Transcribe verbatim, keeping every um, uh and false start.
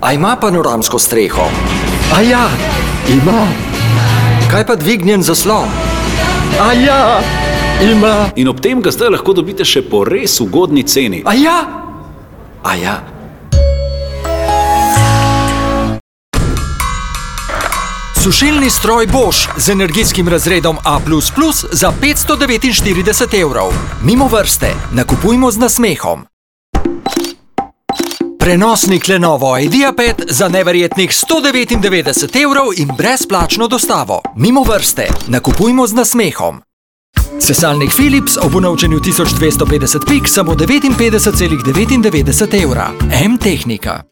A ima panoramsko streho? A ja, ima. Kaj pa dvignjen zaslon? A ja, ima. In ob tem ga zdaj lahko dobite še po res ugodni ceni. A ja? A ja? Sušilni stroj Bosch z energijskim razredom A plus plus za petsto devetinštirideset evrov. Mimo vrste, nakupujmo z nasmehom. Prenosnik Lenovo IdeaPad za neverjetnih sto devetindevetdeset evrov in brezplačno dostavo. Mimo vrste, nakupujmo z nasmehom. Sesalnik Philips ob unovčenju tisoč dvesto petdeset pik samo devetinpetdeset celih devetindevetdeset evra. M-Tehnika.